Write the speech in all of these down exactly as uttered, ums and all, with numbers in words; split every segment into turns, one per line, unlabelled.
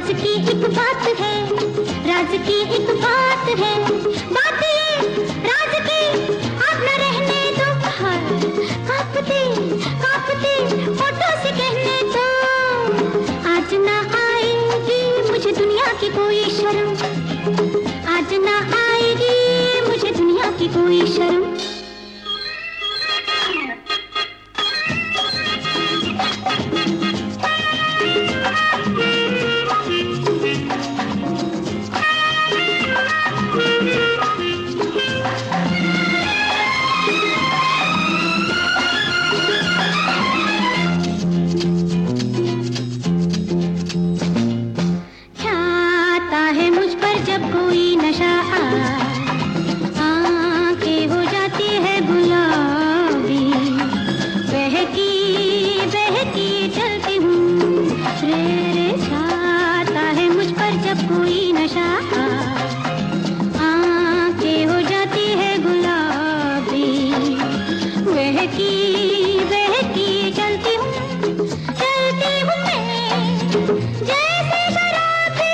राज की एक बात है, राज की एक बात है, बात ये राज की आप न रहने दो बाहर, कांपते कांपते होठों से कहने दो, आज ना आएगी मुझे दुनिया की कोई शर्म, आज ना आएगी मुझे दुनिया की कोई शर्म। जब कोई नशा आंखें हो जाती है गुलाबी, बहकी बहकी चलती हूँ रे रे, छाता है मुझ पर जब कोई नशा, आंखें हो जाती है गुलाबी, बहकी बहकी चलती हूँ चलती हूँ मैं जैसे शराबी,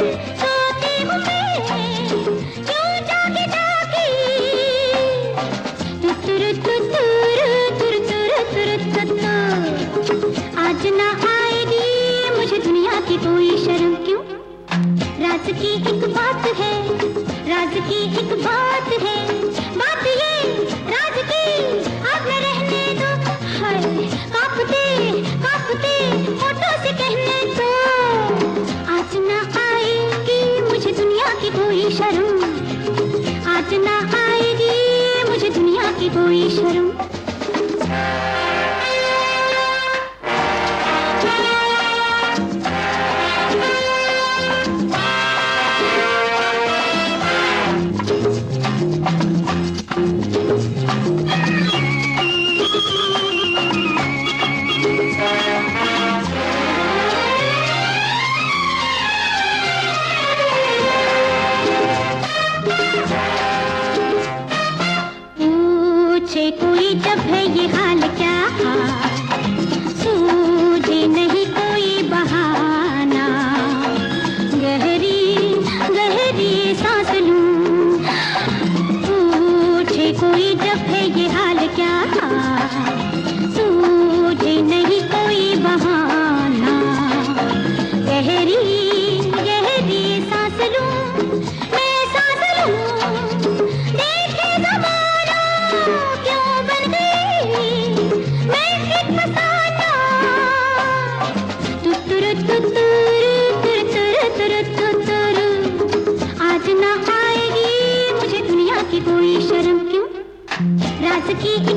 आज ना आएगी मुझे दुनिया की कोई शर्म। क्यों? राज की एक बात है, राज की एक बात है, बात ये राज की आप न रहने दो, हाय कांपते कांपते होठों से कहने दो, आज ना आएगी मुझे दुनिया की कोई शर्म, आज ना आएगी मुझे दुनिया की कोई शर्म। पूछे कोई जब है ये हाल क्या, सूझे नहीं कोई बहाना, गहरी गहरी सांस लूं, पूछे कोई जब है ये हाल क्या, सूझे नहीं कोई बहाना, गहरी गहरी सांस लूं, मैं सांस लूं, देखे ज़माना क्यों बन गई मैं एक फसाना, तुतुरु तुतुरु तुतुरु तुतुरु तुतुरु, आज ना आएगी मुझे दुनिया की कोई शर्म। क्यों? राज की